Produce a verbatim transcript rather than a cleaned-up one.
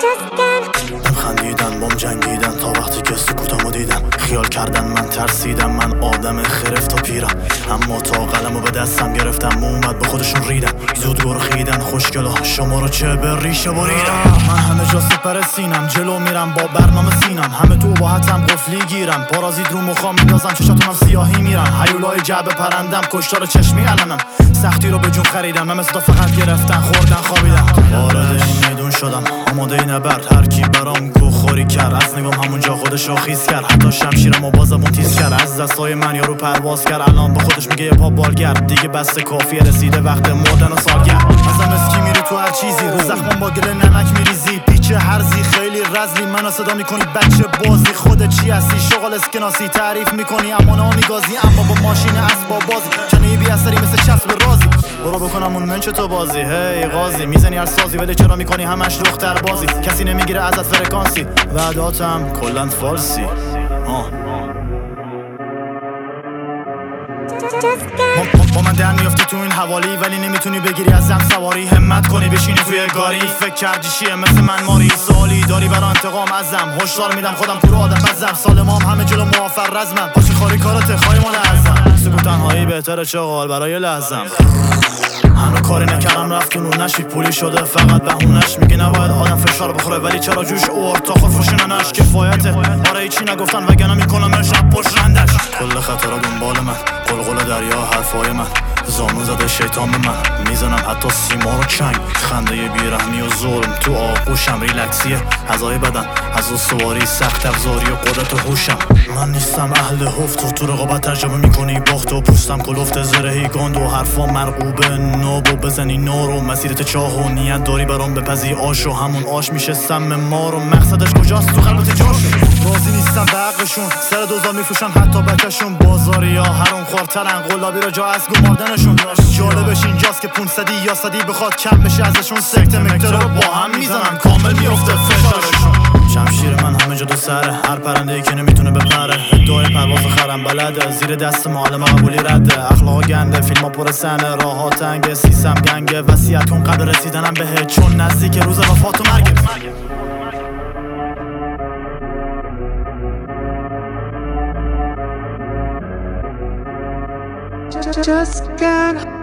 بهم خندیدن بام جنگیدن تا وقتی که سکوتمو دیدم، خیال کردن من ترسیدم، من آدم خرفت و پیرم، اما تا قلمو به دستم گرفتم اومد به خودشون ریدم، زود گرخیدن خوشگلا شما رو چه به ریشه بریدم. من همه جا سپر سینم، جلو میرم با برنامه سینم، همه تو با حتم قفلی گیرم، پارازیت رو مخام میندازم چشاتونم سیاهی میرم، هیولای جعبه پرندم کشتار چشمی علنم، سختی رو به جون خریدم، من مثل فقط گرفتن خوردن خوابیدم. وارد این میدون شدم آماده نبرد، هر کی برام گوخوری کرد، از نگام همونجا خودش رو خیس کرد، حتی شمشیرمو بازمون تیز کرد، از دستای من یارو پرواز کرد، الان به خودش میگه یه پا بالگرد، دیگه بس کافیه رسیده وقت مردن و سالگرد. ازم اسکی میری تو هر چیزی، رو زخمم با گل نمک میریزی، پیچه هرزی خیلی رزلی، منو صدا میکنی بچه بازی، خودت چی هستی شغل اسکناسی، تعریف میکنی اما نمیگازی، اما با ماشین اسباب بازی چنه بی اثری مثل چسب رازی، برو بکنم اون منچ تو بازی، هی قاضی میزنی هر سازی ولی چرا میکنی همش دختر بازی، کسی نمیگیره ازت فرکانسی، وعداتم کلن فالسی. آه با من در میافتی تو این حوالی، ولی نمیتونی بگیری ازم سواری، همت کنی بشینی توی گاری، فکر کردی چیه مثل من ماری، سوالی داری برا انتقام ازم، هشدار میدم خودم تو رو آدم بزم، سالمام همه جلو موافر رزمم، پاشی خاری کارات خواهی مال ازم، سکوت تنهایی بهتره چه قال برای لحظم، هنو کاری نکردم رفت نور نشی، پولی شده فقط بهونش، میگه نباید آدم فشار بخوره ولی چرا جوش اور تا خودفروشینانش کفایته، آره هیچی نگفتن وگرنه میکنم شب پشت رندش، کل خطرها دنبال من، قلقل دریا حرفای من، زانو زده شیطان به من، میزنم حتی سیما رو چنگ، خنده بیرحمی و ظلم تو آغوشم، ریلکسیه هزای بدن از اون سواری سخت افزاری و قدرت و هوشم، من نیستم اهل هفت و تو رقابت ترجمه میکنی باخت و پوستم کلفت زرهی گاند و حرفا مرغوبه ناب و بزنی نارو، مسیرت چاه و نیت داری برام بپذی آش و همون آش میشه سم ما رو، مقصدش کجاست تو قلبت جاشو، راضی نیستم به حقشون، سر دوزار میفروشن حتی بچه‌شون، بازاری یا هرون خورترن قلابی رو جا از گماردنشون، جالبش اینجاست که پونصدی یا صدی بخواد کم بشه ازشون، سکته مکتر رو با هم میزنن کامل میفته فشارشون، شمشیر من همه جا دو سره، هر پرنده ای که نمیتونه بپره، ادعای پرواز خرم بلده، زیر دست معلم قبولی رده، اخلاق گنده فیلم ها پر سنه، راه ها تنگه سیسم گنگه، وصیت کن قبل رسیدنم بهت چون نزدیک روز وفات و مرگه. Just can't